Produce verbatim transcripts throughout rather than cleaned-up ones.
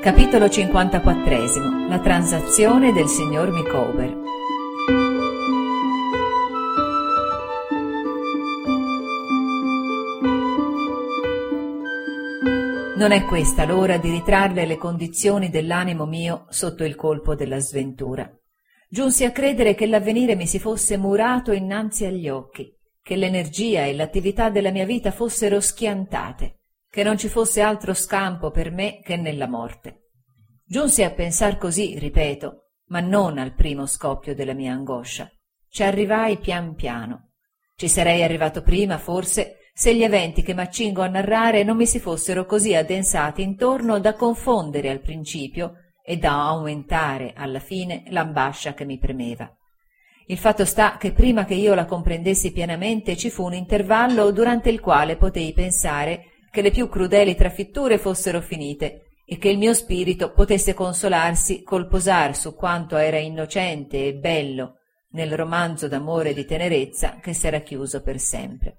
Capitolo cinquantaquattresimo. La transazione del signor Micawber. Non è questa l'ora di ritrarre le condizioni dell'animo mio sotto il colpo della sventura. Giunsi a credere che l'avvenire mi si fosse murato innanzi agli occhi, che l'energia e l'attività della mia vita fossero schiantate, che non ci fosse altro scampo per me che nella morte. Giunsi a pensar così, ripeto, ma non al primo scoppio della mia angoscia. Ci arrivai pian piano. Ci sarei arrivato prima, forse, se gli eventi che m'accingo a narrare non mi si fossero così addensati intorno da confondere al principio e da aumentare alla fine l'ambascia che mi premeva. Il fatto sta che prima che io la comprendessi pienamente ci fu un intervallo durante il quale potei pensare che le più crudeli trafitture fossero finite e che il mio spirito potesse consolarsi col posar su quanto era innocente e bello nel romanzo d'amore e di tenerezza che s'era chiuso per sempre.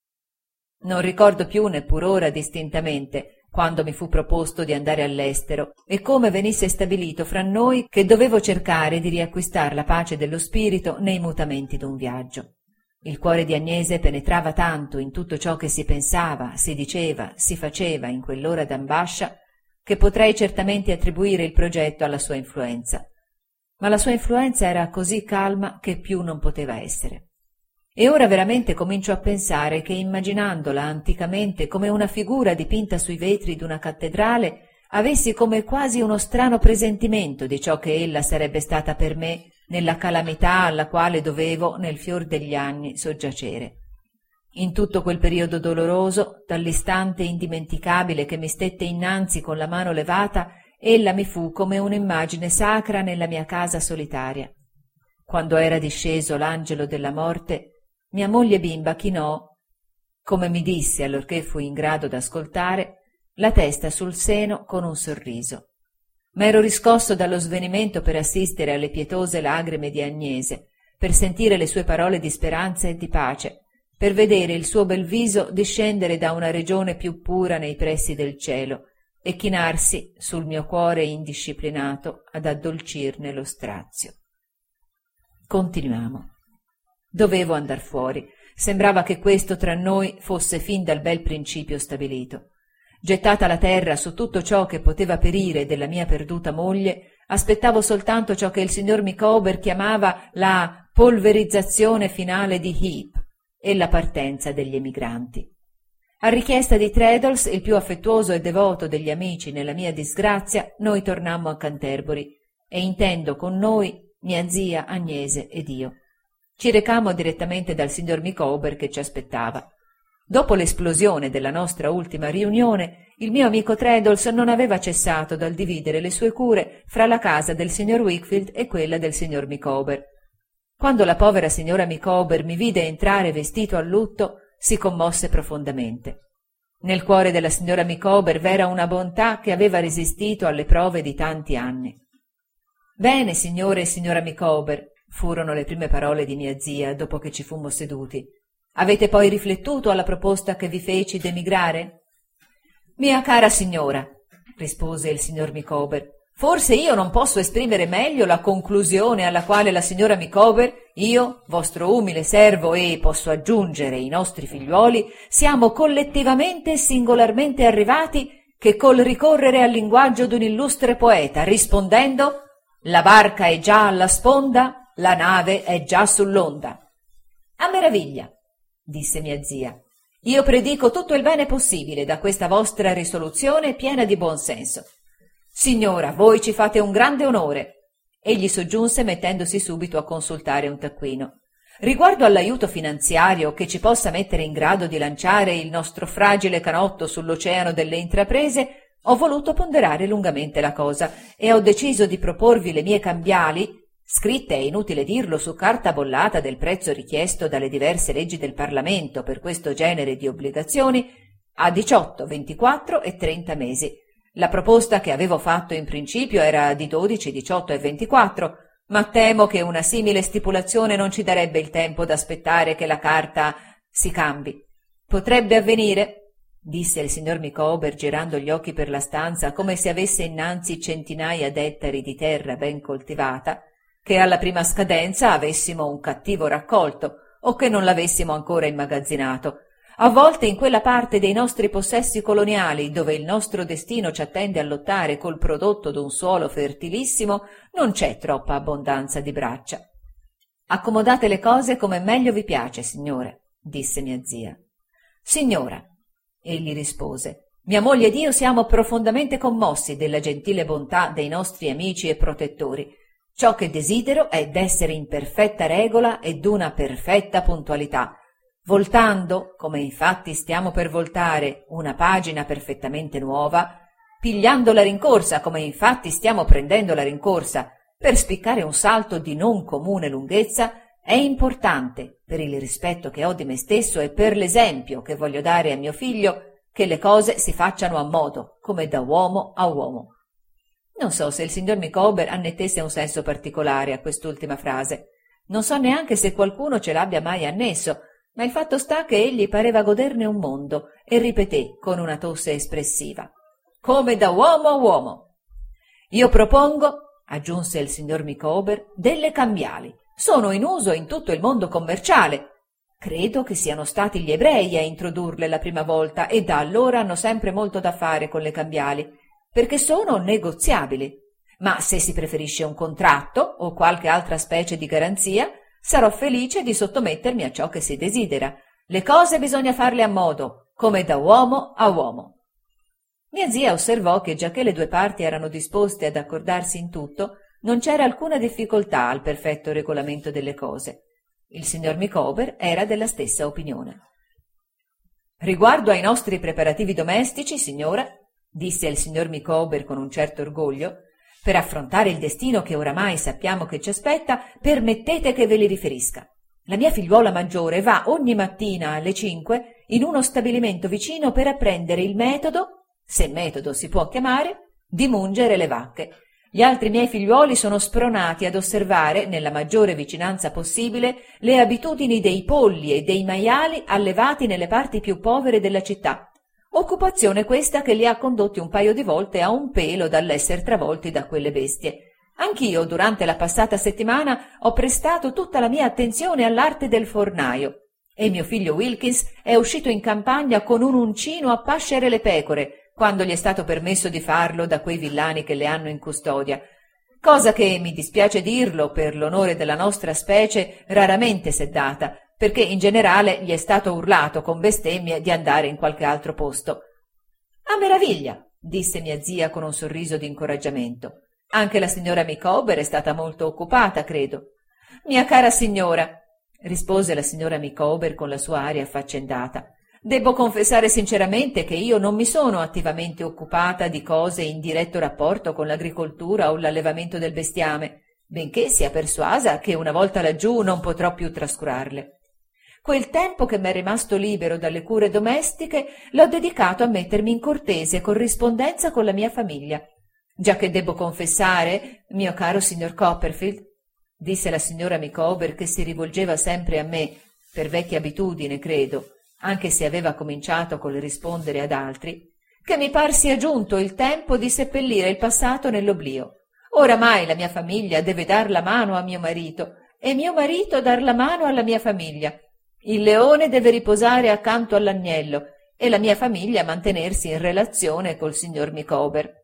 Non ricordo più neppur ora distintamente quando mi fu proposto di andare all'estero e come venisse stabilito fra noi che dovevo cercare di riacquistar la pace dello spirito nei mutamenti d'un viaggio. Il cuore di Agnese penetrava tanto in tutto ciò che si pensava, si diceva, si faceva in quell'ora d'ambascia che potrei certamente attribuire il progetto alla sua influenza. Ma la sua influenza era così calma che più non poteva essere. E ora veramente comincio a pensare che, immaginandola anticamente come una figura dipinta sui vetri d'una cattedrale, avessi come quasi uno strano presentimento di ciò che ella sarebbe stata per me nella calamità alla quale dovevo, nel fior degli anni, soggiacere. In tutto quel periodo doloroso, dall'istante indimenticabile che mi stette innanzi con la mano levata, ella mi fu come un'immagine sacra nella mia casa solitaria. Quando era disceso l'angelo della morte, mia moglie bimba chinò, come mi disse allorché fui in grado d'ascoltare, la testa sul seno con un sorriso. M'ero riscosso dallo svenimento per assistere alle pietose lagrime di Agnese, per sentire le sue parole di speranza e di pace, per vedere il suo bel viso discendere da una regione più pura nei pressi del cielo e chinarsi sul mio cuore indisciplinato ad addolcirne lo strazio. Continuiamo. Dovevo andar fuori. Sembrava che questo tra noi fosse fin dal bel principio stabilito. Gettata la terra su tutto ciò che poteva perire della mia perduta moglie, aspettavo soltanto ciò che il signor Micawber chiamava la polverizzazione finale di Heap e la partenza degli emigranti. A richiesta di Traddles, il più affettuoso e devoto degli amici nella mia disgrazia, noi tornammo a Canterbury e intendo con noi mia zia Agnese ed io. Ci recammo direttamente dal signor Micawber che ci aspettava. Dopo l'esplosione della nostra ultima riunione, il mio amico Traddles non aveva cessato dal dividere le sue cure fra la casa del signor Wickfield e quella del signor Micawber. Quando la povera signora Micawber mi vide entrare vestito a lutto, si commosse profondamente. Nel cuore della signora Micawber v'era una bontà che aveva resistito alle prove di tanti anni. «Bene, signore e signora Micawber», furono le prime parole di mia zia dopo che ci fummo seduti. «Avete poi riflettuto alla proposta che vi feci d'emigrare?» «Mia cara signora», rispose il signor Micawber, «forse io non posso esprimere meglio la conclusione alla quale la signora Micawber, io, vostro umile servo e, posso aggiungere, i nostri figliuoli, siamo collettivamente e singolarmente arrivati che col ricorrere al linguaggio d'un illustre poeta, rispondendo «La barca è già alla sponda, la nave è già sull'onda». «A meraviglia», disse mia zia. «Io predico tutto il bene possibile da questa vostra risoluzione piena di buon senso. Signora, voi ci fate un grande onore». Egli soggiunse mettendosi subito a consultare un taccuino. «Riguardo all'aiuto finanziario che ci possa mettere in grado di lanciare il nostro fragile canotto sull'oceano delle intraprese, ho voluto ponderare lungamente la cosa e ho deciso di proporvi le mie cambiali, scritte, è inutile dirlo, su carta bollata del prezzo richiesto dalle diverse leggi del Parlamento per questo genere di obbligazioni, a diciotto, ventiquattro e trenta mesi. La proposta che avevo fatto in principio era di dodici, diciotto e ventiquattro, ma temo che una simile stipulazione non ci darebbe il tempo d'aspettare che la carta si cambi. Potrebbe avvenire, disse il signor Micawber girando gli occhi per la stanza come se avesse innanzi centinaia d'ettari di terra ben coltivata, che alla prima scadenza avessimo un cattivo raccolto o che non l'avessimo ancora immagazzinato. A volte in quella parte dei nostri possessi coloniali dove il nostro destino ci attende a lottare col prodotto d'un suolo fertilissimo non c'è troppa abbondanza di braccia. Accomodate le cose come meglio vi piace, signore, disse mia zia. Signora, egli rispose, mia moglie ed io siamo profondamente commossi della gentile bontà dei nostri amici e protettori. Ciò che desidero è d'essere in perfetta regola e d'una perfetta puntualità, voltando, come infatti stiamo per voltare, una pagina perfettamente nuova, pigliando la rincorsa, come infatti stiamo prendendo la rincorsa, per spiccare un salto di non comune lunghezza, è importante, per il rispetto che ho di me stesso e per l'esempio che voglio dare a mio figlio, che le cose si facciano a modo, come da uomo a uomo. Non so se il signor Micawber annettesse un senso particolare a quest'ultima frase. Non so neanche se qualcuno ce l'abbia mai annesso, ma il fatto sta che egli pareva goderne un mondo e ripeté con una tosse espressiva, come da uomo a uomo. Io propongo, aggiunse il signor Micawber, delle cambiali. Sono in uso in tutto il mondo commerciale. Credo che siano stati gli ebrei a introdurle la prima volta e da allora hanno sempre molto da fare con le cambiali, perché sono negoziabili. Ma se si preferisce un contratto o qualche altra specie di garanzia, sarò felice di sottomettermi a ciò che si desidera. Le cose bisogna farle a modo, come da uomo a uomo. Mia zia osservò che, giacché le due parti erano disposte ad accordarsi in tutto, non c'era alcuna difficoltà al perfetto regolamento delle cose. Il signor Micawber era della stessa opinione. Riguardo ai nostri preparativi domestici, signora, disse il signor Micawber con un certo orgoglio, per affrontare il destino che oramai sappiamo che ci aspetta, permettete che ve li riferisca. La mia figliuola maggiore va ogni mattina alle cinque in uno stabilimento vicino per apprendere il metodo, se metodo si può chiamare, di mungere le vacche. Gli altri miei figliuoli sono spronati ad osservare, nella maggiore vicinanza possibile, le abitudini dei polli e dei maiali allevati nelle parti più povere della città. Occupazione questa che li ha condotti un paio di volte a un pelo dall'esser travolti da quelle bestie. Anch'io, durante la passata settimana, ho prestato tutta la mia attenzione all'arte del fornaio, e mio figlio Wilkins è uscito in campagna con un uncino a pascere le pecore, quando gli è stato permesso di farlo da quei villani che le hanno in custodia, cosa che, mi dispiace dirlo, per l'onore della nostra specie, raramente s'è data, perché in generale gli è stato urlato con bestemmie di andare in qualche altro posto. «A meraviglia!» disse mia zia con un sorriso di incoraggiamento. «Anche la signora Micawber è stata molto occupata, credo». «Mia cara signora», rispose la signora Micawber con la sua aria affaccendata, «debbo confessare sinceramente che io non mi sono attivamente occupata di cose in diretto rapporto con l'agricoltura o l'allevamento del bestiame, benché sia persuasa che una volta laggiù non potrò più trascurarle. Quel tempo che m'è rimasto libero dalle cure domestiche l'ho dedicato a mettermi in cortese corrispondenza con la mia famiglia. Giacché debbo confessare, mio caro signor Copperfield, disse la signora Micawber, che si rivolgeva sempre a me, per vecchia abitudine, credo, anche se aveva cominciato col rispondere ad altri, che mi par sia giunto il tempo di seppellire il passato nell'oblio. Oramai la mia famiglia deve dar la mano a mio marito e mio marito dar la mano alla mia famiglia. Il leone deve riposare accanto all'agnello e la mia famiglia mantenersi in relazione col signor Micawber.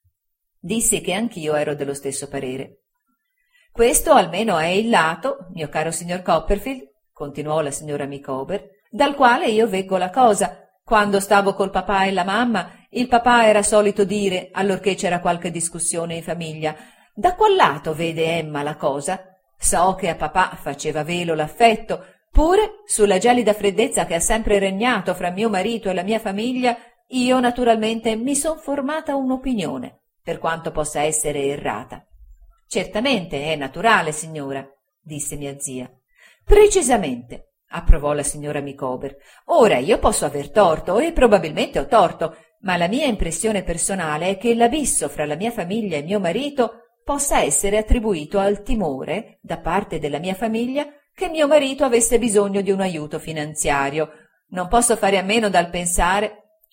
Dissi che anch'io ero dello stesso parere. Questo almeno è il lato, mio caro signor Copperfield, continuò la signora Micawber, dal quale io veggo la cosa. Quando stavo col papà e la mamma, il papà era solito dire, allorché c'era qualche discussione in famiglia, «Da qual lato vede Emma la cosa?» So che a papà faceva velo l'affetto, pure, sulla gelida freddezza che ha sempre regnato fra mio marito e la mia famiglia, io naturalmente mi son formata un'opinione, per quanto possa essere errata. «Certamente è naturale, signora», disse mia zia. «Precisamente», approvò la signora Micawber. «Ora io posso aver torto e probabilmente ho torto, ma la mia impressione personale è che l'abisso fra la mia famiglia e mio marito possa essere attribuito al timore, da parte della mia famiglia, che mio marito avesse bisogno di un aiuto finanziario. Non posso fare a meno dal pensare,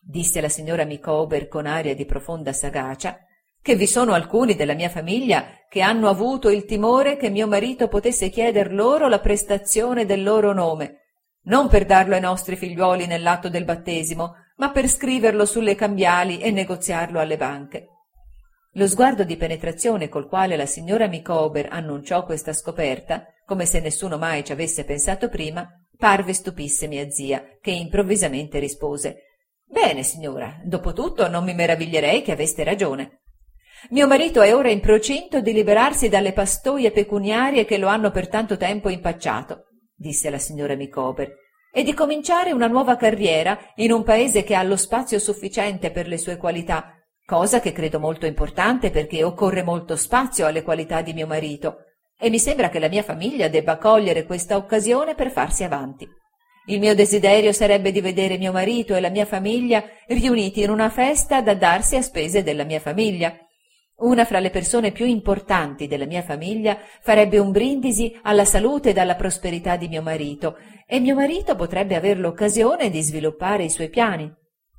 disse la signora Micawber con aria di profonda sagacia, che vi sono alcuni della mia famiglia che hanno avuto il timore che mio marito potesse chieder loro la prestazione del loro nome, non per darlo ai nostri figliuoli nell'atto del battesimo, ma per scriverlo sulle cambiali e negoziarlo alle banche. Lo sguardo di penetrazione col quale la signora Micawber annunciò questa scoperta, come se nessuno mai ci avesse pensato prima, parve stupisse mia zia, che improvvisamente rispose: «Bene, signora, dopo tutto non mi meraviglierei che aveste ragione. Mio marito è ora in procinto di liberarsi dalle pastoie pecuniarie che lo hanno per tanto tempo impacciato», disse la signora Micawber, «e di cominciare una nuova carriera in un paese che ha lo spazio sufficiente per le sue qualità, cosa che credo molto importante perché occorre molto spazio alle qualità di mio marito, e mi sembra che la mia famiglia debba cogliere questa occasione per farsi avanti. Il mio desiderio sarebbe di vedere mio marito e la mia famiglia riuniti in una festa da darsi a spese della mia famiglia. Una fra le persone più importanti della mia famiglia farebbe un brindisi alla salute ed alla prosperità di mio marito, e mio marito potrebbe aver l'occasione di sviluppare i suoi piani».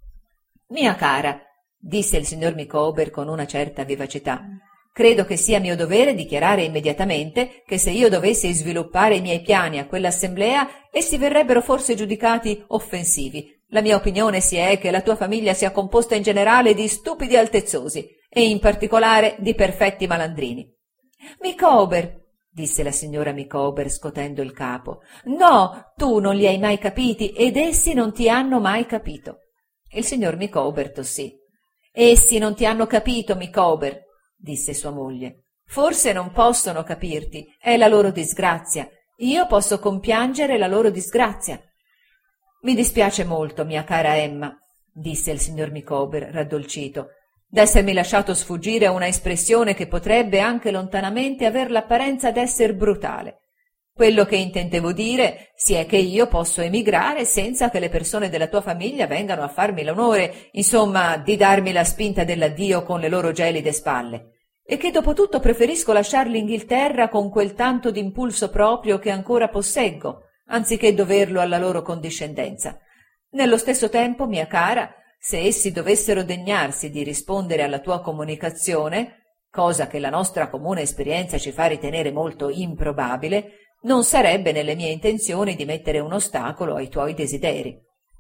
«Mia cara», disse il signor Micawber con una certa vivacità, «credo che sia mio dovere dichiarare immediatamente che se io dovessi sviluppare i miei piani a quell'assemblea, essi verrebbero forse giudicati offensivi. La mia opinione si è che la tua famiglia sia composta in generale di stupidi altezzosi e in particolare di perfetti malandrini». «Micawber», disse la signora Micawber scotendo il capo, «no, tu non li hai mai capiti ed essi non ti hanno mai capito». Il signor Micawber tossì. «Essi non ti hanno capito, Micawber», disse sua moglie. «Forse non possono capirti, è la loro disgrazia. Io posso compiangere la loro disgrazia». «Mi dispiace molto, mia cara Emma», disse il signor Micawber raddolcito, «d'essermi lasciato sfuggire una espressione che potrebbe anche lontanamente aver l'apparenza d'esser brutale. Quello che intendevo dire si è che io posso emigrare senza che le persone della tua famiglia vengano a farmi l'onore, insomma, di darmi la spinta dell'addio con le loro gelide spalle, e che dopo tutto preferisco lasciar l'Inghilterra con quel tanto d'impulso proprio che ancora posseggo, anziché doverlo alla loro condiscendenza. Nello stesso tempo, mia cara, se essi dovessero degnarsi di rispondere alla tua comunicazione, cosa che la nostra comune esperienza ci fa ritenere molto improbabile, non sarebbe nelle mie intenzioni di mettere un ostacolo ai tuoi desideri».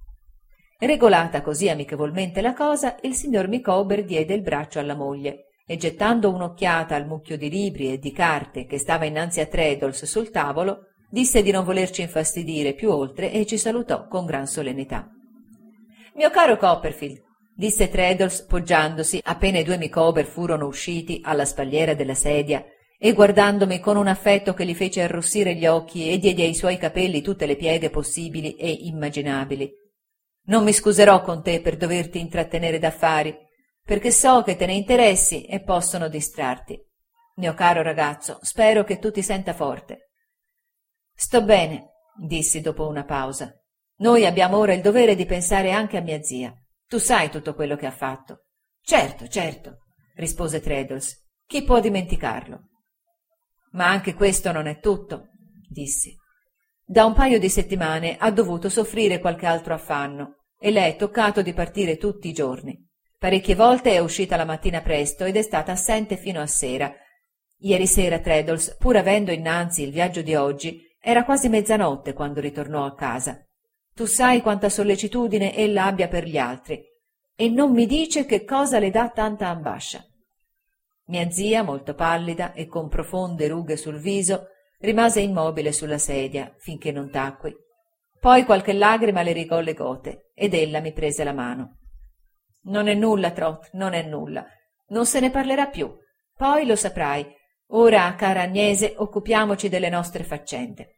Regolata così amichevolmente la cosa, il signor Micawber diede il braccio alla moglie e, gettando un'occhiata al mucchio di libri e di carte che stava innanzi a Traddles sul tavolo, disse di non volerci infastidire più oltre e ci salutò con gran solennità. «Mio caro Copperfield», disse Traddles poggiandosi, appena i due Micawber furono usciti, alla spalliera della sedia, e guardandomi con un affetto che gli fece arrossire gli occhi e diede ai suoi capelli tutte le pieghe possibili e immaginabili, «non mi scuserò con te per doverti intrattenere d'affari, perché so che te ne interessi e possono distrarti. Mio caro ragazzo, spero che tu ti senta forte». «Sto bene», dissi dopo una pausa. «Noi abbiamo ora il dovere di pensare anche a mia zia. Tu sai tutto quello che ha fatto». «Certo, certo», rispose Traddles. «Chi può dimenticarlo?» «Ma anche questo non è tutto», dissi. «Da un paio di settimane ha dovuto soffrire qualche altro affanno e le è toccato di partire tutti i giorni. Parecchie volte è uscita la mattina presto ed è stata assente fino a sera. Ieri sera Traddles, pur avendo innanzi il viaggio di oggi, era quasi mezzanotte quando ritornò a casa. Tu sai quanta sollecitudine ella abbia per gli altri e non mi dice che cosa le dà tanta ambascia». Mia zia, molto pallida e con profonde rughe sul viso, rimase immobile sulla sedia finché non tacqui. Poi qualche lagrima le rigò le gote ed ella mi prese la mano. «Non è nulla, Trot, non è nulla. Non se ne parlerà più. Poi lo saprai. Ora, cara Agnese, occupiamoci delle nostre faccende».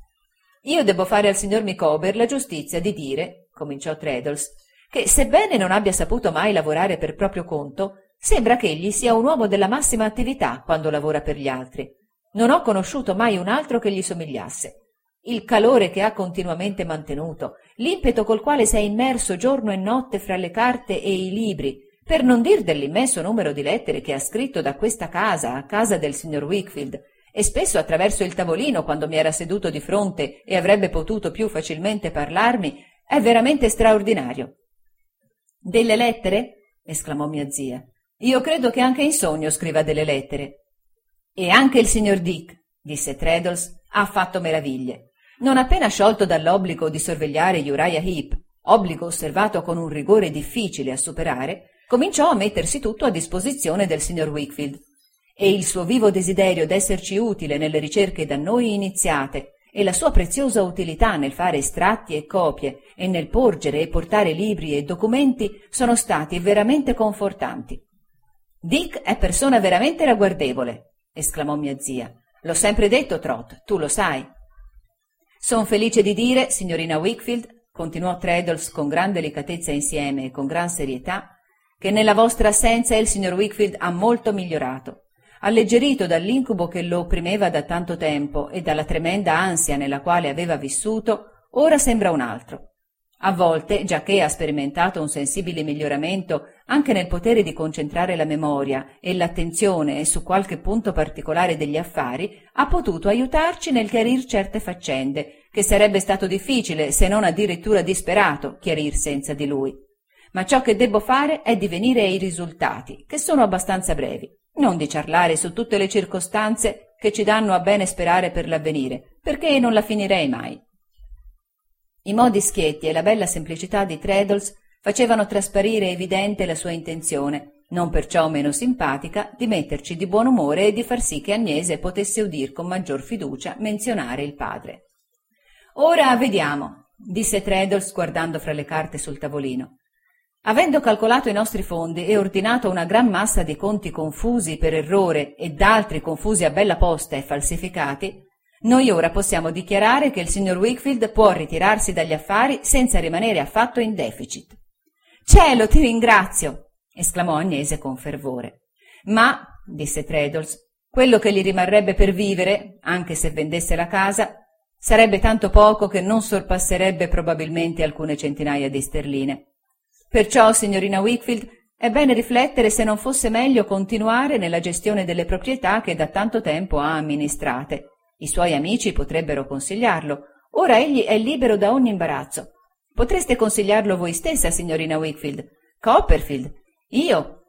«Io debbo fare al signor Micawber la giustizia di dire», cominciò Traddles, «che sebbene non abbia saputo mai lavorare per proprio conto, sembra che egli sia un uomo della massima attività quando lavora per gli altri. Non ho conosciuto mai un altro che gli somigliasse. Il calore che ha continuamente mantenuto, l'impeto col quale si è immerso giorno e notte fra le carte e i libri, per non dir dell'immenso numero di lettere che ha scritto da questa casa a casa del signor Wickfield, e spesso attraverso il tavolino quando mi era seduto di fronte e avrebbe potuto più facilmente parlarmi, è veramente straordinario. Delle lettere? Esclamò mia zia. Io credo che anche in sogno scriva delle lettere. E anche il signor Dick, disse Traddles, ha fatto meraviglie. Non appena sciolto dall'obbligo di sorvegliare Uriah Heep, obbligo osservato con un rigore difficile a superare, cominciò a mettersi tutto a disposizione del signor Wickfield, e il suo vivo desiderio d'esserci utile nelle ricerche da noi iniziate e la sua preziosa utilità nel fare estratti e copie e nel porgere e portare libri e documenti sono stati veramente confortanti. Dick è persona veramente ragguardevole, esclamò mia zia. L'ho sempre detto, Trot, tu lo sai. Son felice di dire, signorina Wickfield, continuò Traddles con gran delicatezza insieme e con gran serietà, che nella vostra assenza il signor Wickfield ha molto migliorato. Alleggerito dall'incubo che lo opprimeva da tanto tempo e dalla tremenda ansia nella quale aveva vissuto, ora sembra un altro. A volte, giacché ha sperimentato un sensibile miglioramento anche nel potere di concentrare la memoria e l'attenzione su qualche punto particolare degli affari, ha potuto aiutarci nel chiarir certe faccende, che sarebbe stato difficile, se non addirittura disperato, chiarir senza di lui. Ma ciò che debbo fare è di venire ai risultati, che sono abbastanza brevi, non di ciarlare su tutte le circostanze che ci danno a bene sperare per l'avvenire, perché non la finirei mai. I modi schietti e la bella semplicità di Traddles facevano trasparire evidente la sua intenzione, non perciò meno simpatica, di metterci di buon umore e di far sì che Agnese potesse udir con maggior fiducia menzionare il padre. «Ora vediamo», disse Traddles guardando fra le carte sul tavolino. «Avendo calcolato i nostri fondi e ordinato una gran massa di conti confusi per errore e d'altri confusi a bella posta e falsificati, noi ora possiamo dichiarare che il signor Wickfield può ritirarsi dagli affari senza rimanere affatto in deficit». «Cielo, ti ringrazio!» esclamò Agnese con fervore. «Ma», disse Traddles, «quello che gli rimarrebbe per vivere, anche se vendesse la casa, sarebbe tanto poco che non sorpasserebbe probabilmente alcune centinaia di sterline. Perciò, signorina Wickfield, è bene riflettere se non fosse meglio continuare nella gestione delle proprietà che da tanto tempo ha amministrate. I suoi amici potrebbero consigliarlo. Ora egli è libero da ogni imbarazzo. Potreste consigliarlo voi stessa, signorina Wickfield. Copperfield. Io.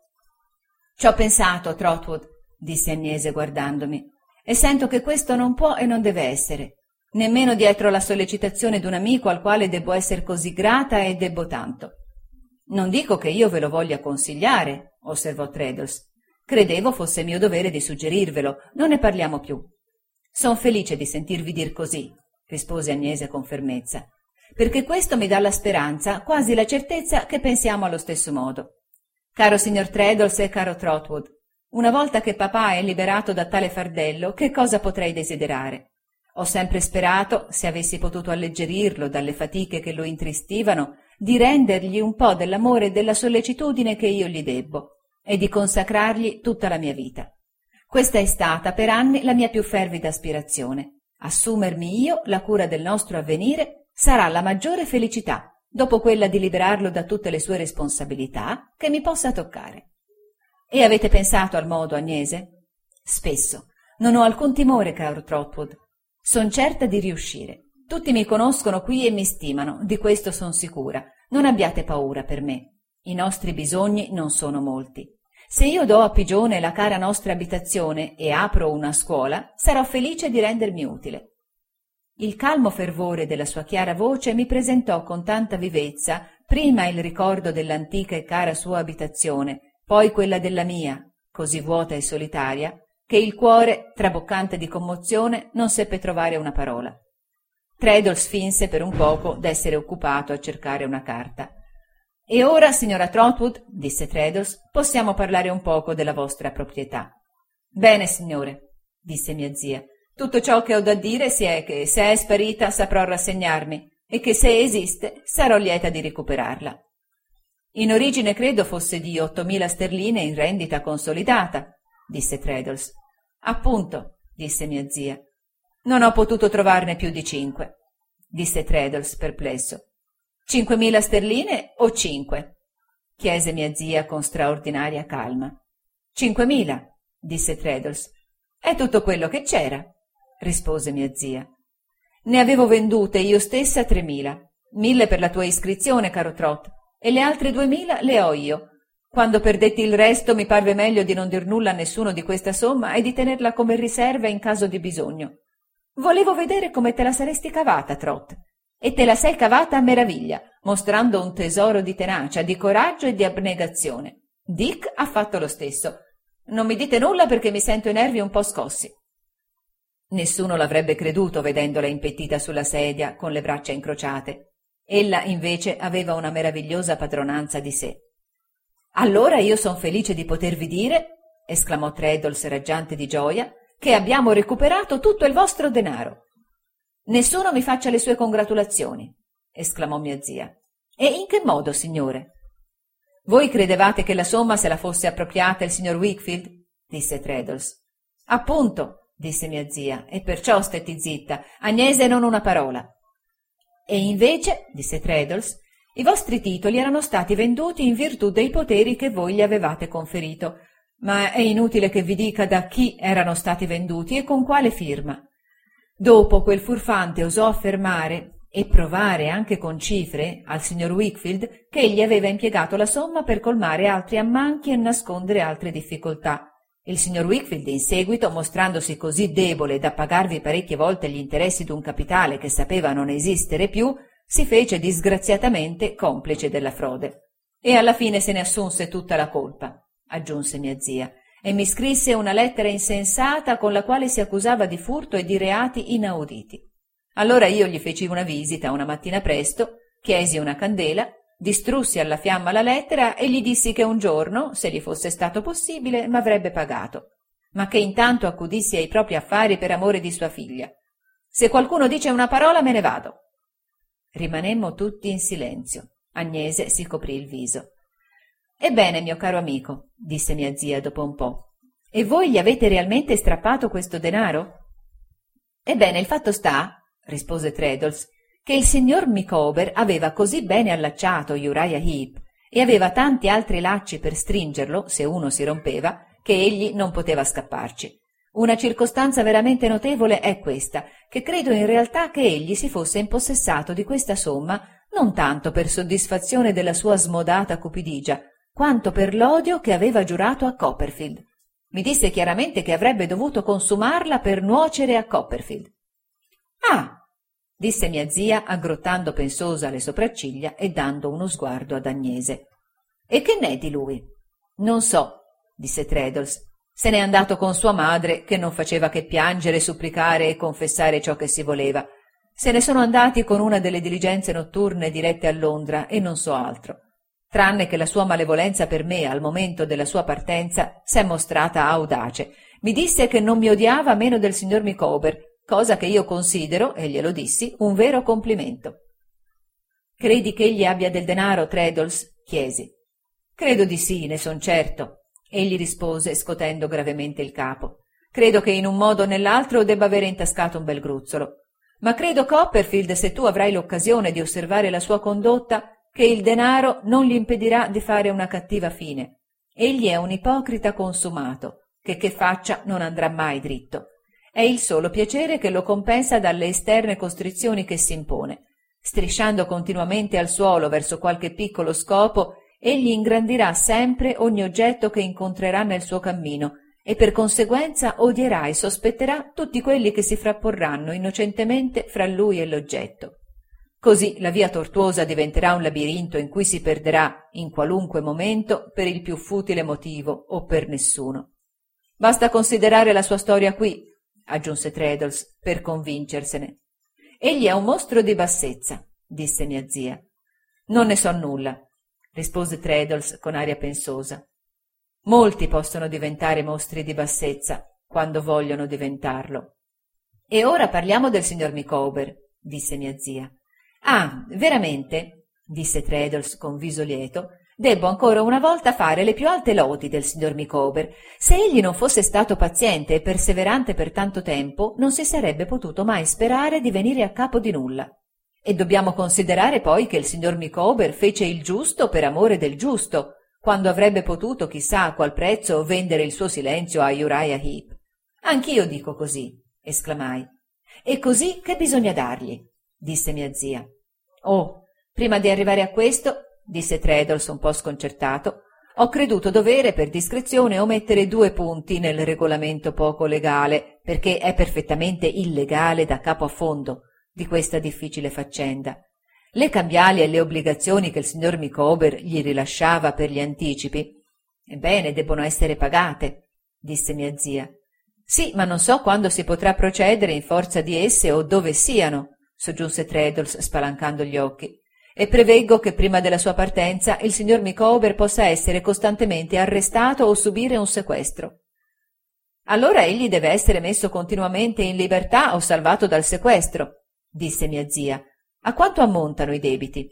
Ci ho pensato, Trotwood, disse Agnese guardandomi, e sento che questo non può e non deve essere. Nemmeno dietro la sollecitazione d'un amico al quale debbo essere così grata e debbo tanto. Non dico che io ve lo voglia consigliare, osservò Traddles. Credevo fosse mio dovere di suggerirvelo. Non ne parliamo più. Son felice di sentirvi dir così, rispose Agnese con fermezza, perché questo mi dà la speranza, quasi la certezza che pensiamo allo stesso modo. Caro signor Traddles e caro Trotwood, una volta che papà è liberato da tale fardello, che cosa potrei desiderare? Ho sempre sperato, se avessi potuto alleggerirlo dalle fatiche che lo intristivano, di rendergli un po' dell'amore e della sollecitudine che io gli debbo, e di consacrargli tutta la mia vita. Questa è stata per anni la mia più fervida aspirazione. Assumermi io la cura del nostro avvenire sarà la maggiore felicità, dopo quella di liberarlo da tutte le sue responsabilità, che mi possa toccare. E avete pensato al modo, Agnese? Spesso. Non ho alcun timore, caro Trotwood. Son certa di riuscire. Tutti mi conoscono qui e mi stimano, di questo son sicura. Non abbiate paura per me. I nostri bisogni non sono molti. Se io do a Pigione la cara nostra abitazione e apro una scuola, sarò felice di rendermi utile. Il calmo fervore della sua chiara voce mi presentò con tanta vivezza prima il ricordo dell'antica e cara sua abitazione, poi quella della mia, così vuota e solitaria, che il cuore, traboccante di commozione, non seppe trovare una parola. Traddles finse per un poco d'essere occupato a cercare una carta. «E ora, signora Trotwood», disse Traddles, «possiamo parlare un poco della vostra proprietà». «Bene, signore», disse mia zia, «tutto ciò che ho da dire si è che se è sparita saprò rassegnarmi e che se esiste sarò lieta di recuperarla». «In origine credo fosse di ottomila sterline in rendita consolidata», disse Traddles. «Appunto», disse mia zia. «Non ho potuto trovarne più di cinque», disse Traddles perplesso. «Cinquemila sterline o cinque?» chiese mia zia con straordinaria calma. «Cinquemila», disse Traddles. «È tutto quello che c'era», rispose mia zia. «Ne avevo vendute io stessa tremila, mille per la tua iscrizione, caro Trot, e le altre duemila le ho io. Quando perdetti il resto mi parve meglio di non dir nulla a nessuno di questa somma e di tenerla come riserva in caso di bisogno. Volevo vedere come te la saresti cavata, Trot. E te la sei cavata a meraviglia, mostrando un tesoro di tenacia, di coraggio e di abnegazione. Dick ha fatto lo stesso. Non mi dite nulla perché mi sento i nervi un po' scossi. Nessuno l'avrebbe creduto vedendola impettita sulla sedia con le braccia incrociate. Ella invece aveva una meravigliosa padronanza di sé. «Allora io son felice di potervi dire», esclamò Traddles raggiante di gioia, «che abbiamo recuperato tutto il vostro denaro». «Nessuno mi faccia le sue congratulazioni», esclamò mia zia. «E in che modo, signore?» «Voi credevate che la somma se la fosse appropriata il signor Wickfield?» disse Traddles. «Appunto», disse mia zia, «e perciò stetti zitta, Agnese non una parola». «E invece», disse Traddles, «i vostri titoli erano stati venduti in virtù dei poteri che voi gli avevate conferito, ma è inutile che vi dica da chi erano stati venduti e con quale firma. Dopo quel furfante osò affermare e provare anche con cifre al signor Wickfield che egli aveva impiegato la somma per colmare altri ammanchi e nascondere altre difficoltà. Il signor Wickfield in seguito, mostrandosi così debole da pagarvi parecchie volte gli interessi d'un capitale che sapeva non esistere più, si fece disgraziatamente complice della frode. E alla fine se ne assunse tutta la colpa», aggiunse mia zia, «e mi scrisse una lettera insensata con la quale si accusava di furto e di reati inauditi. Allora io gli feci una visita una mattina presto, chiesi una candela, distrussi alla fiamma la lettera e gli dissi che un giorno, se gli fosse stato possibile, m'avrebbe pagato, ma che intanto accudissi ai propri affari per amore di sua figlia. Se qualcuno dice una parola me ne vado». Rimanemmo tutti in silenzio. Agnese si coprì il viso. «Ebbene, mio caro amico», disse mia zia dopo un po', «e voi gli avete realmente strappato questo denaro?» «Ebbene, il fatto sta», rispose Traddles, «che il signor Micawber aveva così bene allacciato Uriah Heep e aveva tanti altri lacci per stringerlo, se uno si rompeva, che egli non poteva scapparci. Una circostanza veramente notevole è questa, che credo in realtà che egli si fosse impossessato di questa somma non tanto per soddisfazione della sua smodata cupidigia, quanto per l'odio che aveva giurato a Copperfield. Mi disse chiaramente che avrebbe dovuto consumarla per nuocere a Copperfield». «Ah!» disse mia zia, aggrottando pensosa le sopracciglia e dando uno sguardo ad Agnese. «E che n'è di lui?» «Non so», disse Traddles. «Se n'è andato con sua madre, che non faceva che piangere, supplicare e confessare ciò che si voleva. Se ne sono andati con una delle diligenze notturne dirette a Londra e non so altro. Tranne che la sua malevolenza per me al momento della sua partenza s'è mostrata audace. Mi disse che non mi odiava meno del signor Micawber, cosa che io considero, e glielo dissi, un vero complimento». «Credi che egli abbia del denaro, Traddles?» chiesi. «Credo di sì, ne son certo», egli rispose scotendo gravemente il capo. «Credo che in un modo o nell'altro debba avere intascato un bel gruzzolo. Ma credo, Copperfield, se tu avrai l'occasione di osservare la sua condotta, che il denaro non gli impedirà di fare una cattiva fine. Egli è un ipocrita consumato, che che faccia non andrà mai dritto. È il solo piacere che lo compensa dalle esterne costrizioni che si impone. Strisciando continuamente al suolo verso qualche piccolo scopo, egli ingrandirà sempre ogni oggetto che incontrerà nel suo cammino e per conseguenza odierà e sospetterà tutti quelli che si frapporranno innocentemente fra lui e l'oggetto. Così la via tortuosa diventerà un labirinto in cui si perderà in qualunque momento per il più futile motivo o per nessuno. Basta considerare la sua storia qui», aggiunse Traddles, per convincersene. «Egli è un mostro di bassezza», disse mia zia. «Non ne so nulla», rispose Traddles con aria pensosa. «Molti possono diventare mostri di bassezza quando vogliono diventarlo». «E ora parliamo del signor Micawber», disse mia zia. «Ah, veramente», disse Traddles con viso lieto, «debbo ancora una volta fare le più alte lodi del signor Micawber. Se egli non fosse stato paziente e perseverante per tanto tempo, non si sarebbe potuto mai sperare di venire a capo di nulla. E dobbiamo considerare poi che il signor Micawber fece il giusto per amore del giusto, quando avrebbe potuto, chissà a qual prezzo, vendere il suo silenzio a Uriah Heep. Anch'io dico così», esclamai. «E così che bisogna dargli?» disse mia zia. «Oh, prima di arrivare a questo», disse Traddles un po' sconcertato, ho creduto dovere per discrezione omettere due punti nel regolamento poco legale, perché è perfettamente illegale da capo a fondo di questa difficile faccenda. Le cambiali e le obbligazioni che il signor Micawber gli rilasciava per gli anticipi, ebbene, debbono essere pagate, disse mia zia. Sì, ma non so quando si potrà procedere in forza di esse o dove siano, soggiunse Traddles spalancando gli occhi, e preveggo che prima della sua partenza il signor Micawber possa essere costantemente arrestato o subire un sequestro. Allora egli deve essere messo continuamente in libertà o salvato dal sequestro, disse mia zia. A quanto ammontano i debiti?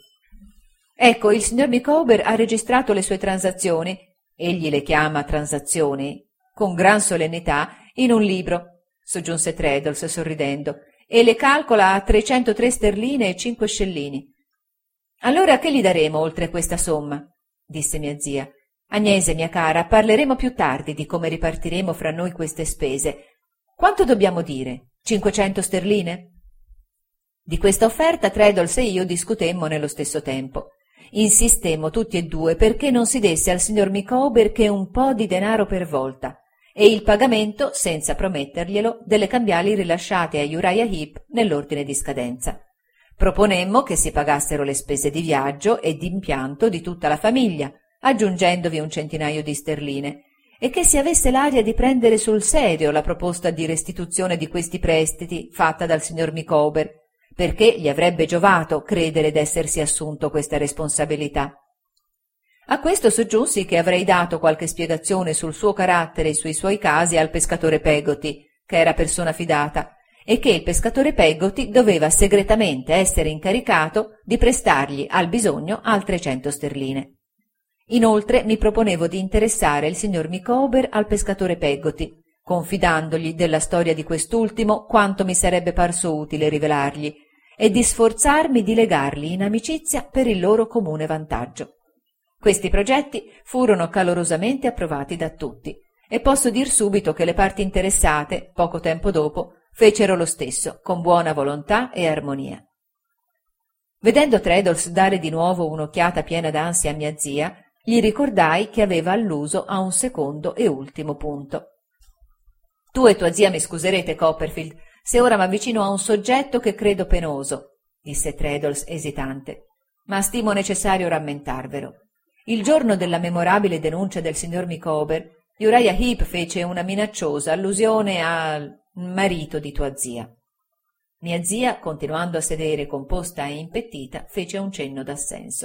Ecco, il signor Micawber ha registrato le sue transazioni, egli le chiama transazioni, con gran solennità, in un libro, soggiunse Traddles sorridendo, e le calcola a trecentotré sterline e cinque scellini. Allora che gli daremo oltre questa somma? Disse mia zia. Agnese, mia cara, parleremo più tardi di come ripartiremo fra noi queste spese. Quanto dobbiamo dire? Cinquecento sterline? Di questa offerta Traddles e io discutemmo nello stesso tempo. Insistemmo tutti e due perché non si desse al signor Micawber che un po' di denaro per volta e il pagamento, senza prometterglielo, delle cambiali rilasciate a Uriah Heep nell'ordine di scadenza. Proponemmo che si pagassero le spese di viaggio e d'impianto di tutta la famiglia, aggiungendovi un centinaio di sterline, e che si avesse l'aria di prendere sul serio la proposta di restituzione di questi prestiti fatta dal signor Micawber, perché gli avrebbe giovato credere d'essersi assunto questa responsabilità. A questo soggiunsi che avrei dato qualche spiegazione sul suo carattere e sui suoi casi al pescatore Peggotty, che era persona fidata, e che il pescatore Peggotty doveva segretamente essere incaricato di prestargli al bisogno altre cento sterline. Inoltre mi proponevo di interessare il signor Micawber al pescatore Peggotty, confidandogli della storia di quest'ultimo quanto mi sarebbe parso utile rivelargli, e di sforzarmi di legarli in amicizia per il loro comune vantaggio. Questi progetti furono calorosamente approvati da tutti, e posso dir subito che le parti interessate, poco tempo dopo, fecero lo stesso, con buona volontà e armonia. Vedendo Traddles dare di nuovo un'occhiata piena d'ansia a mia zia, gli ricordai che aveva alluso a un secondo e ultimo punto. Tu e tua zia mi scuserete, Copperfield, se ora m'avvicino a un soggetto che credo penoso, disse Traddles esitante, ma stimo necessario rammentarvelo. Il giorno della memorabile denuncia del signor Micawber, Uriah Heep fece una minacciosa allusione al marito di tua zia. Mia zia, continuando a sedere composta e impettita, fece un cenno d'assenso.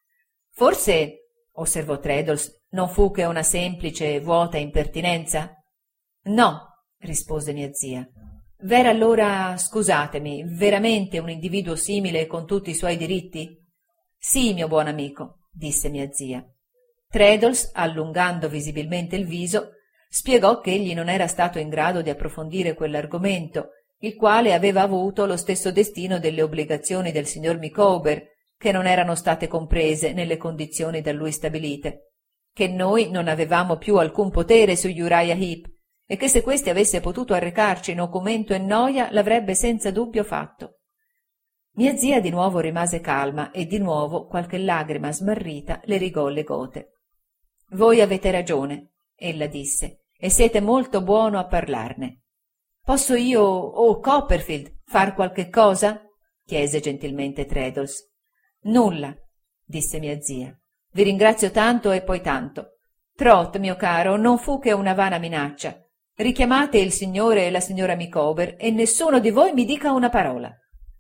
Forse, osservò Traddles, non fu che una semplice e vuota impertinenza? No, rispose mia zia. V'era allora, scusatemi, veramente un individuo simile con tutti i suoi diritti? Sì, mio buon amico, disse mia zia. Traddles, allungando visibilmente il viso, spiegò che egli non era stato in grado di approfondire quell'argomento, il quale aveva avuto lo stesso destino delle obbligazioni del signor Micawber, che non erano state comprese nelle condizioni da lui stabilite, che noi non avevamo più alcun potere su Uriah Heep e che se questi avesse potuto arrecarci nocumento e noia l'avrebbe senza dubbio fatto. Mia zia di nuovo rimase calma e di nuovo qualche lagrima smarrita le rigò le gote. «Voi avete ragione», ella disse, «e siete molto buono a parlarne». «Posso io, oh Copperfield, far qualche cosa?» chiese gentilmente Traddles. «Nulla», disse mia zia. «Vi ringrazio tanto e poi tanto. Trot, mio caro, non fu che una vana minaccia. Richiamate il signore e la signora Micawber e nessuno di voi mi dica una parola».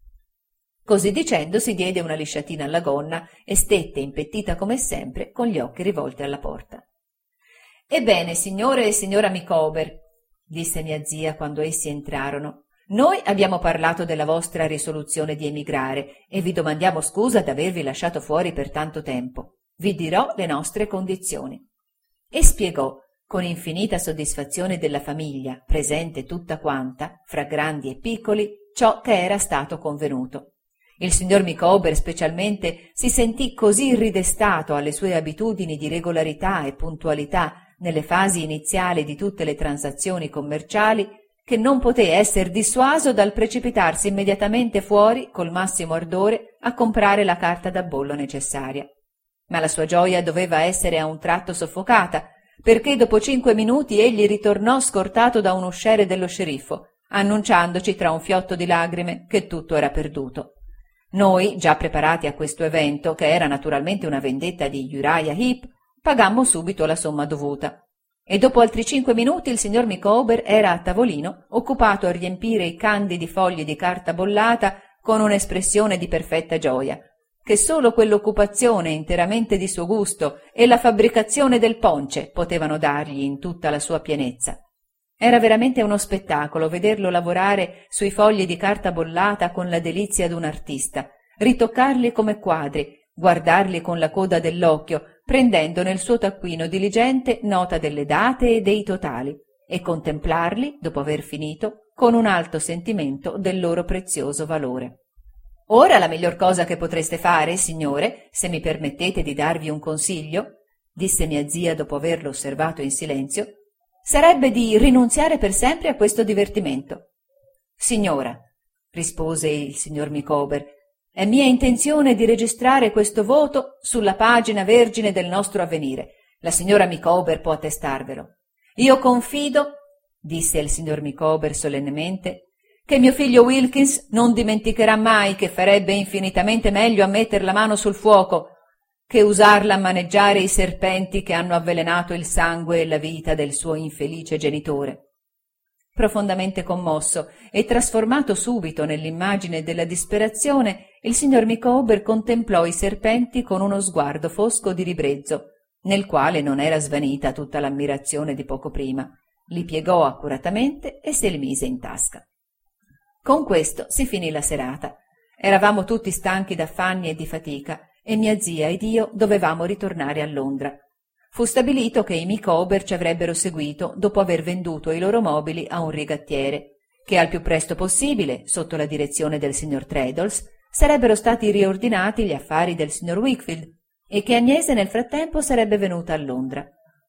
Così dicendo si diede una lisciatina alla gonna e stette impettita come sempre con gli occhi rivolti alla porta. «Ebbene, signore e signora Micawber», disse mia zia quando essi entrarono, «noi abbiamo parlato della vostra risoluzione di emigrare e vi domandiamo scusa d'avervi lasciato fuori per tanto tempo. Vi dirò le nostre condizioni». E spiegò, con infinita soddisfazione della famiglia, presente tutta quanta, fra grandi e piccoli, ciò che era stato convenuto. Il signor Micawber specialmente si sentì così ridestato alle sue abitudini di regolarità e puntualità nelle fasi iniziali di tutte le transazioni commerciali che non poté esser dissuaso dal precipitarsi immediatamente fuori col massimo ardore a comprare la carta da bollo necessaria. Ma la sua gioia doveva essere a un tratto soffocata, perché dopo cinque minuti egli ritornò scortato da un usciere dello sceriffo, annunciandoci tra un fiotto di lagrime che tutto era perduto. Noi, già preparati a questo evento, che era naturalmente una vendetta di Uriah Heep, pagammo subito la somma dovuta. E dopo altri cinque minuti il signor Micawber era a tavolino, occupato a riempire i candidi fogli di carta bollata con un'espressione di perfetta gioia, che solo quell'occupazione interamente di suo gusto e la fabbricazione del ponce potevano dargli in tutta la sua pienezza. Era veramente uno spettacolo vederlo lavorare sui fogli di carta bollata con la delizia d'un artista, ritoccarli come quadri, guardarli con la coda dell'occhio, prendendo nel suo taccuino diligente nota delle date e dei totali, e contemplarli, dopo aver finito, con un alto sentimento del loro prezioso valore. «Ora la miglior cosa che potreste fare, signore, se mi permettete di darvi un consiglio», disse mia zia dopo averlo osservato in silenzio, «sarebbe di rinunziare per sempre a questo divertimento». «Signora», rispose il signor Micawber, «è mia intenzione di registrare questo voto sulla pagina vergine del nostro avvenire. La signora Micawber può attestarvelo. Io confido», disse il signor Micawber solennemente, «che mio figlio Wilkins non dimenticherà mai che farebbe infinitamente meglio a metter la mano sul fuoco che usarla a maneggiare i serpenti che hanno avvelenato il sangue e la vita del suo infelice genitore». Profondamente commosso e trasformato subito nell'immagine della disperazione, il signor Micawber contemplò i serpenti con uno sguardo fosco di ribrezzo, nel quale non era svanita tutta l'ammirazione di poco prima. Li piegò accuratamente e se li mise in tasca. Con questo si finì la serata. Eravamo tutti stanchi d'affanni e di fatica e mia zia ed io dovevamo ritornare a Londra. Fu stabilito che i Micawber ci avrebbero seguito dopo aver venduto i loro mobili a un rigattiere, che al più presto possibile, sotto la direzione del signor Traddles, sarebbero stati riordinati gli affari del signor Wickfield e che Agnese nel frattempo sarebbe venuta a Londra.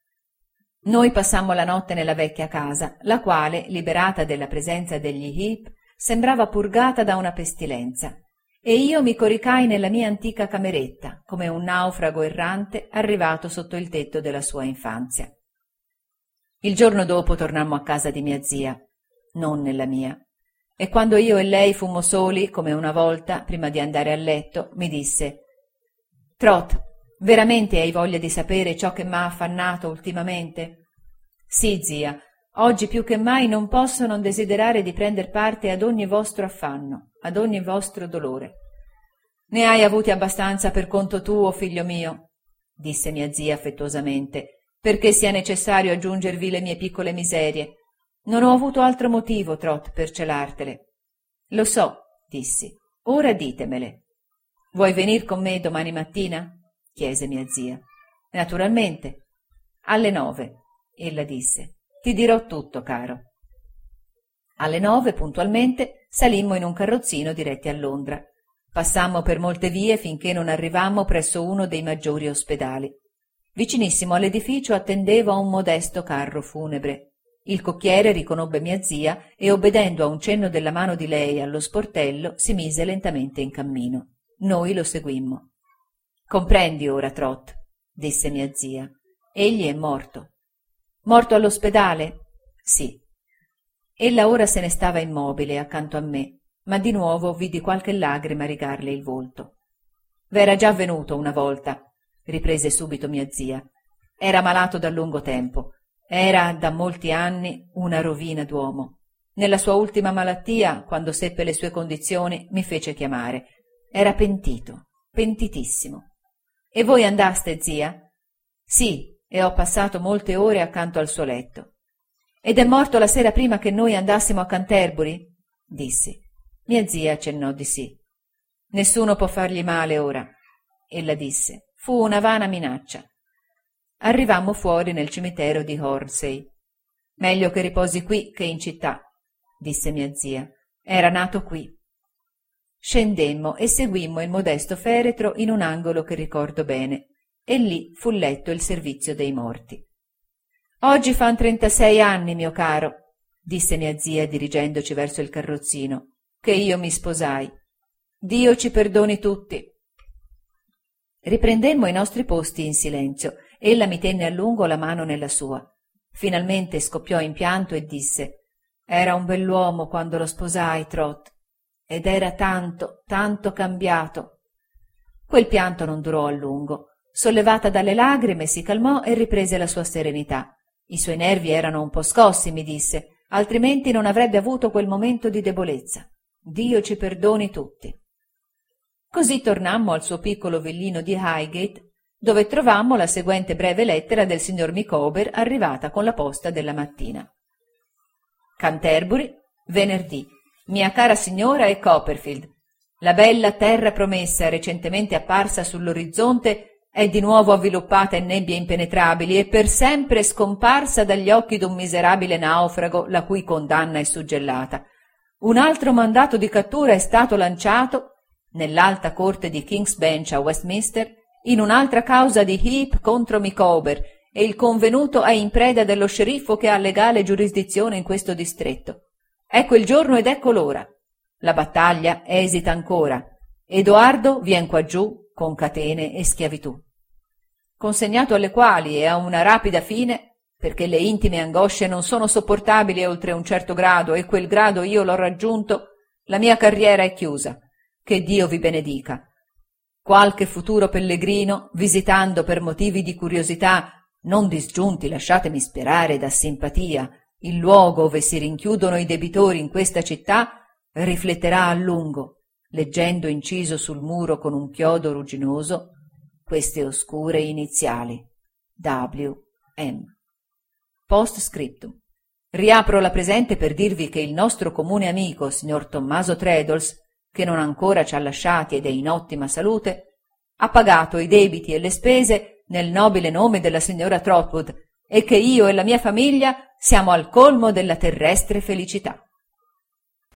Noi passammo la notte nella vecchia casa, la quale, liberata della presenza degli Heep, sembrava purgata da una pestilenza, e io mi coricai nella mia antica cameretta, come un naufrago errante arrivato sotto il tetto della sua infanzia. Il giorno dopo tornammo a casa di mia zia, non nella mia, e quando io e lei fummo soli, come una volta, prima di andare a letto, mi disse: «Trot, veramente hai voglia di sapere ciò che m'ha affannato ultimamente?» «Sì, zia, oggi più che mai non posso non desiderare di prender parte ad ogni vostro affanno, ad ogni vostro dolore». «Ne hai avuti abbastanza per conto tuo, figlio mio», disse mia zia affettuosamente, «perché sia necessario aggiungervi le mie piccole miserie. Non ho avuto altro motivo, Trot, per celartele». «Lo so», dissi, «ora ditemele». «Vuoi venir con me domani mattina?» chiese mia zia. «Naturalmente». «Alle nove», ella disse. «Ti dirò tutto, caro». Alle nove, puntualmente, salimmo in un carrozzino diretti a Londra. Passammo per molte vie finché non arrivammo presso uno dei maggiori ospedali. Vicinissimo all'edificio attendevo a un modesto carro funebre. Il cocchiere riconobbe mia zia e, obbedendo a un cenno della mano di lei allo sportello, si mise lentamente in cammino. Noi lo seguimmo. «Comprendi ora, Trot», disse mia zia. «Egli è morto». «Morto all'ospedale?» «Sì». Ella ora se ne stava immobile accanto a me, ma di nuovo vidi qualche lagrima rigarle il volto. «V'era già venuto una volta», riprese subito mia zia. «Era malato da lungo tempo. Era da molti anni una rovina d'uomo. Nella sua ultima malattia, quando seppe le sue condizioni, mi fece chiamare. Era pentito, pentitissimo». «E voi andaste, zia?» «Sì, e ho passato molte ore accanto al suo letto». «Ed è morto la sera prima che noi andassimo a Canterbury?» dissi. Mia zia accennò di sì. «Nessuno può fargli male ora», ella disse. «Fu una vana minaccia». Arrivammo fuori nel cimitero di Hornsey. «Meglio che riposi qui che in città», disse mia zia. «Era nato qui». Scendemmo e seguimmo il modesto feretro in un angolo che ricordo bene, e lì fu letto il servizio dei morti. «Oggi fan trentasei anni, mio caro», disse mia zia dirigendoci verso il carrozzino, «che io mi sposai. Dio ci perdoni tutti». Riprendemmo i nostri posti in silenzio. Ella mi tenne a lungo la mano nella sua. Finalmente scoppiò in pianto e disse: «Era un bell'uomo quando lo sposai, Trot, ed era tanto, tanto cambiato». Quel pianto non durò a lungo. Sollevata dalle lagrime, si calmò e riprese la sua serenità. I suoi nervi erano un po' scossi, mi disse, altrimenti non avrebbe avuto quel momento di debolezza. Dio ci perdoni tutti. Così tornammo al suo piccolo villino di Highgate, dove trovammo la seguente breve lettera del signor Micawber arrivata con la posta della mattina. Canterbury, venerdì. Mia cara signora e Copperfield, la bella terra promessa recentemente apparsa sull'orizzonte è di nuovo avviluppata in nebbie impenetrabili e per sempre scomparsa dagli occhi d'un miserabile naufrago la cui condanna è suggellata. Un altro mandato di cattura è stato lanciato nell'alta corte di King's Bench a Westminster in un'altra causa di Heep contro Micawber e il convenuto è in preda dello sceriffo che ha legale giurisdizione in questo distretto. Ecco il giorno ed ecco l'ora. La battaglia esita ancora. Edoardo vien quaggiù con catene e schiavitù. Consegnato alle quali e a una rapida fine, perché le intime angosce non sono sopportabili oltre un certo grado e quel grado io l'ho raggiunto, la mia carriera è chiusa. Che Dio vi benedica. Qualche futuro pellegrino, visitando per motivi di curiosità, non disgiunti, lasciatemi sperare, da simpatia, il luogo ove si rinchiudono i debitori in questa città, rifletterà a lungo, leggendo inciso sul muro con un chiodo rugginoso queste oscure iniziali W M. Post scriptum. Riapro la presente per dirvi che il nostro comune amico, signor Tommaso Traddles, che non ancora ci ha lasciati ed è in ottima salute, ha pagato i debiti e le spese nel nobile nome della signora Trotwood e che io e la mia famiglia siamo al colmo della terrestre felicità.